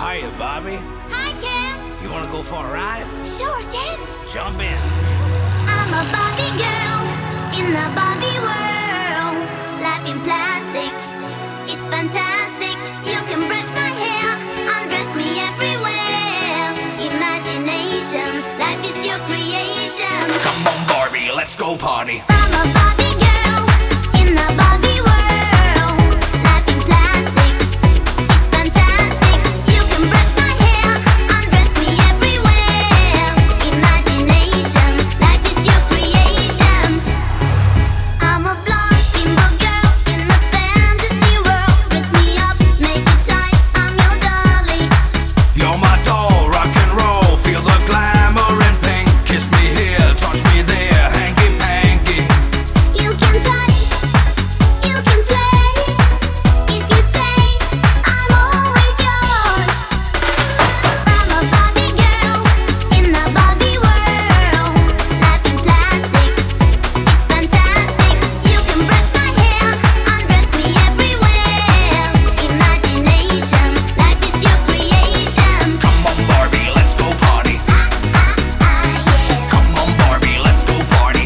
are you, Barbie? Hi, Ken. You wanna go for a ride? Sure, Ken. Jump in. I'm a Barbie girl in the Barbie world. Life in plastic, it's fantastic. You can brush my hair, undress me everywhere. Imagination, life is your creation. Come on, Barbie, let's go party. I'm a Barbie girl in the Barbie world. Life in plastic, it's fantastic. You can brush my hair, undress me everywhere. Imagination, life is your creation. I'm a blonde bimbo girl in a fantasy world. Dress me up, make it tight, I'm your dolly. You're my doll, rock and roll. Feel the glamour and pink. Kiss me here, touch me there, hanky panky. You can touch, you can play. If you say I'm always yours. I'm a Barbie girl in the Barbie world. Life in plastic, it's fantastic. You can brush my hair, undress me everywhere. Imagination, life is your creation. Come on, Barbie, let's go party. Yeah. Come on, Barbie, let's go party.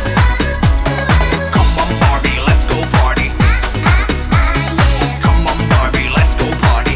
Come on, Barbie, let's go party. Yeah. Come on, Barbie, let's go party.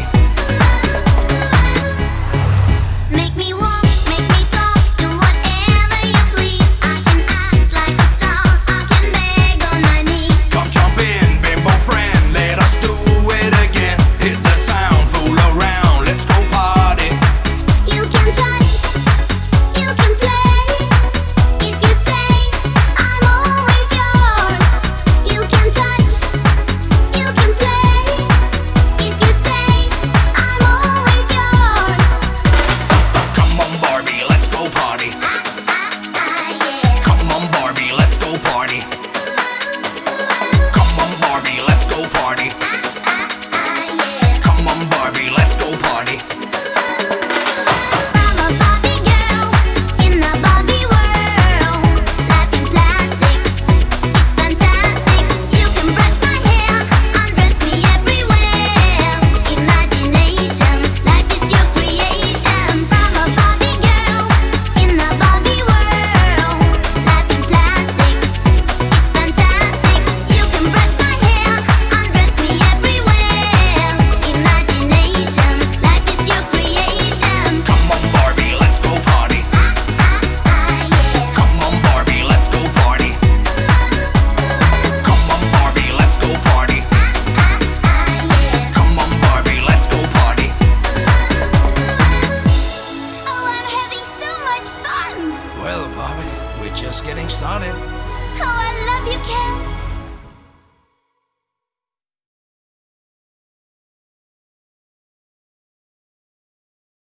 Make me walk, make me talk, do whatever you please. I can act like a star, I can beg on my knees. Come jump in, bimbo friend, let us do it again. Hit the town, fool around, let's go party. You can touch, you can play. If you say I'm always yours. You can touch, you can play. If you say I'm always yours. Come on, Barbie, let's go party. Yeah. Come on, Barbie, let's go party. Come on, Barbie, let's go party. Yeah. Come on, Barbie, let's go party. I'm a Barbie girl in the Barbie world. Life in plastic, it's fantastic. You can brush my hair, undress me everywhere. Imagination, life is your creation. I'm a Barbie girl in the Barbie world. Life in plastic, it's fantastic. You can brush my hair, undress me everywhere. Imagination, life is your creation. Come on, Barbie, let's go party. Yeah. Come on, Barbie, let's go party. Come on, Barbie, let's go party. Yeah. Come on, Barbie, let's go party. Oh, I'm having so much fun. Well, Barbie, we're just getting started. Oh, I love you, Ken.